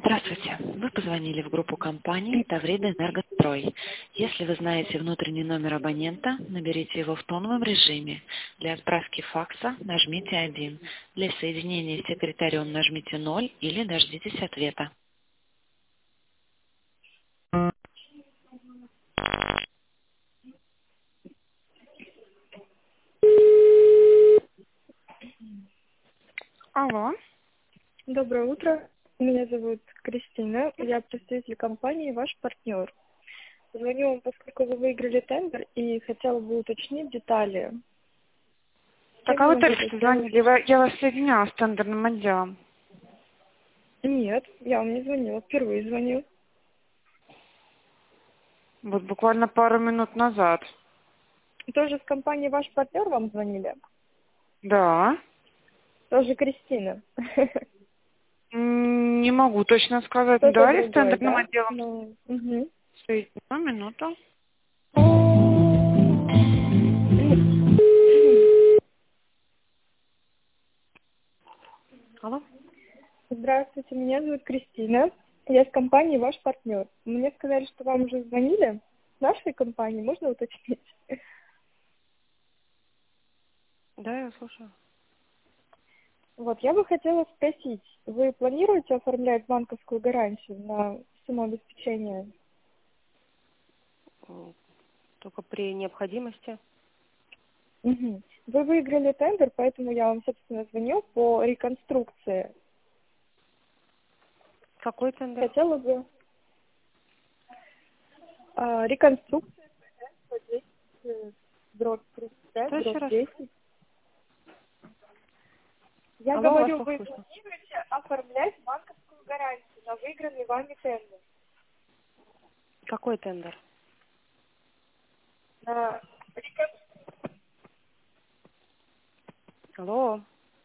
Здравствуйте. Вы позвонили в группу компании «Таврида Энергострой». Если вы знаете внутренний номер абонента, наберите его в тоновом режиме. Для отправки факса нажмите 1. Для соединения с секретарем нажмите 0 или дождитесь ответа. Алло, Доброе утро. Меня зовут Кристина. Я представитель компании «Ваш партнер». Звоню вам, поскольку вы выиграли тендер и хотела бы уточнить детали. С так кем а я вы могу только это что сделать? звонили, я вас соединяла с тендерным отделом. Нет, я вам не звонила. Впервые звоню. Вот буквально пару минут назад. Тоже с компании «Ваш партнер» вам звонили? Да. Тоже Кристина. Не могу точно сказать. Кто-то Да, с другой, тендерным да? отделом Ну, мгм. соединю, минуту. Алло. Здравствуйте, меня зовут Кристина. Я с компании «Ваш партнер». Мне сказали, что вам уже звонили. С нашей компании, можно уточнить? Да, я слушаю. Вот, я бы хотела спросить, вы планируете оформлять банковскую гарантию на самообеспечение? Только при необходимости. Мгм. Вы выиграли тендер, поэтому я вам, собственно, звоню по реконструкции. Какой тендер? Хотела бы реконструкция дробь Что 35, еще дробь раз? 10. Я Алло, вас говорю, плохо вы слышно. планируете оформлять банковскую гарантию на выигранный вами тендер? Какой тендер? На Алло.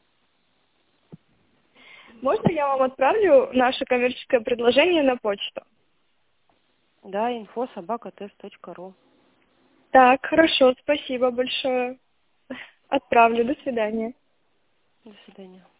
Можно я вам отправлю наше коммерческое предложение на почту? Да, info@test.ru. Так, хорошо, спасибо большое. Отправлю, до свидания. До свидания.